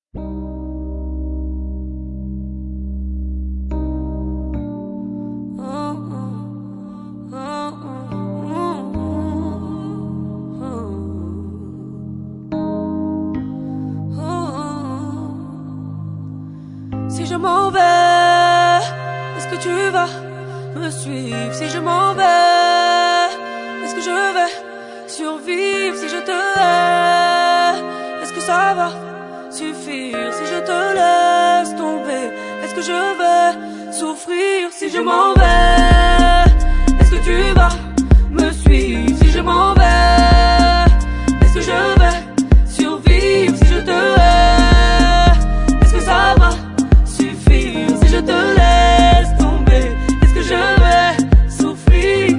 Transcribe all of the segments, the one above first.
Si je m'en vais, est-ce que tu vas me suivre? Si je m'en vais, est-ce que je vais survivre? Si je te hais, est-ce que ça va suffire? Si je te laisse tomber, est-ce que je vais souffrir? Si je m'en vais, est-ce que tu vas me suivre? Si je m'en vais, est-ce que je vais survivre? Si je te hais, est-ce que ça va suffire? Si je te laisse tomber, est-ce que je vais souffrir?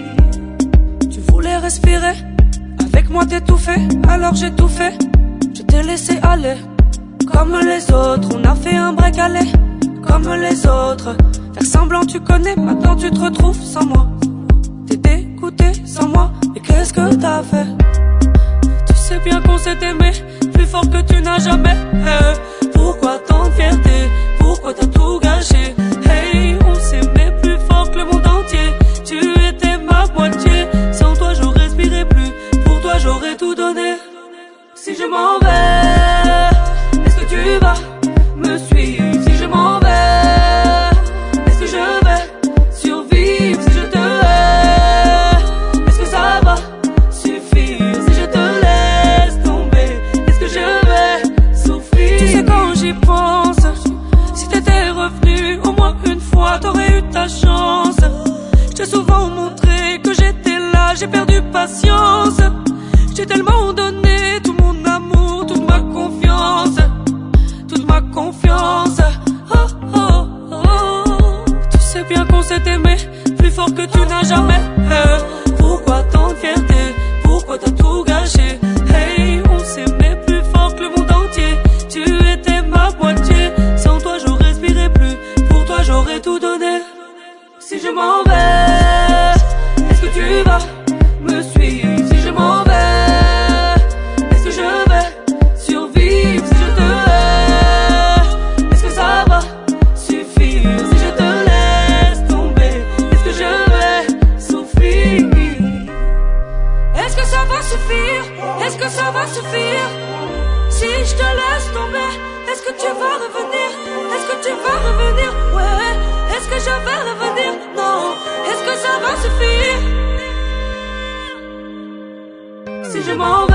Tu voulais respirer, avec moi t'étouffer, alors j'ai tout fait. Je t'ai laissé aller, comme les autres. On a fait un break aller, comme les autres. Faire semblant tu connais, maintenant tu te retrouves sans moi. T'es dégoûté sans moi, mais qu'est-ce que t'as fait? Tu sais bien qu'on s'est aimé, plus fort que tu n'as jamais. Pourquoi tant de fierté? Pourquoi t'as tout gâché? Hey, on s'aimait plus fort que le monde entier. Tu étais ma moitié, sans toi je respirais plus. Pour toi j'aurais tout donné. Si je m'en vais, est-ce que tu vas me suivre? Si je m'en vais, est-ce que je vais survivre? Si je te hais, est-ce que ça va suffire? Si je te laisse tomber, est-ce que je vais souffrir? Tu sais quand j'y pense, si t'étais revenu au moins une fois, t'aurais eu ta chance. Je t'ai souvent montré que j'étais là, j'ai perdu patience. J'ai tellement donné tout mon amour, toute ma confiance, toute ma confiance. Oh, oh, oh. Tu sais bien qu'on s'est aimé, plus fort que tu n'as jamais. Pourquoi tant de fierté? Pourquoi t'as tout gâché? Hey, on s'aimait plus fort que le monde entier. Tu étais ma moitié, sans toi je respirais plus. Pour toi j'aurais tout donné. Si je m'en vais, est-ce que tu vas me suivre? Si je m'en vais, est-ce que ça va suffire? Si je te laisse tomber, est-ce que tu vas revenir? Est-ce que tu vas revenir? Ouais, est-ce que je vais revenir? Non, est-ce que ça va suffire? Si je m'en vais,